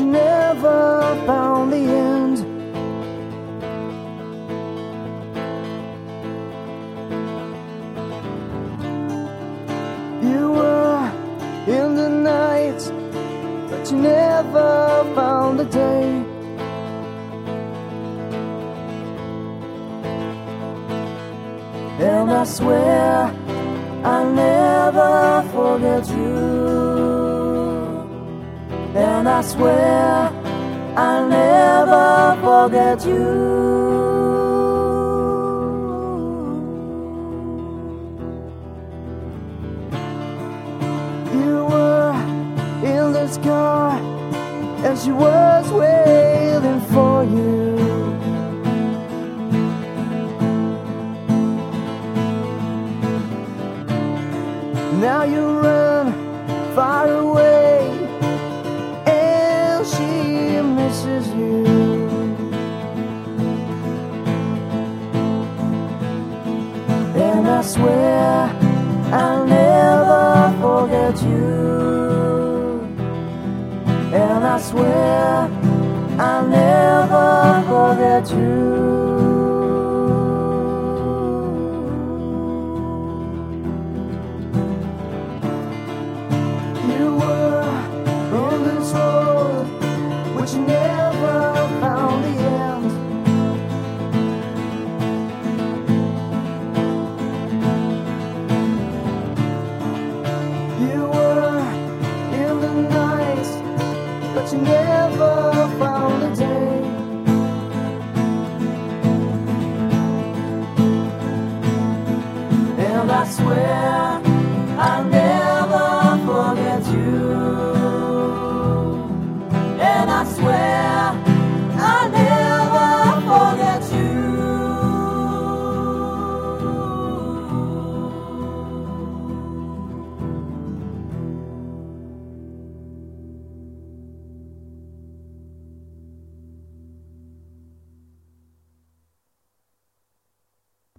you never found the end. You were in the night, but you never found the day. And I swear I'll never forget you. And I swear I'll never forget you. You were in this car, and she was waiting for you. Now you run far away, and she misses you. And I swear I'll never forget you. And I swear I'll never forget you. You were on this road, which never found the end. You were in the night, but you never found the day. And I swear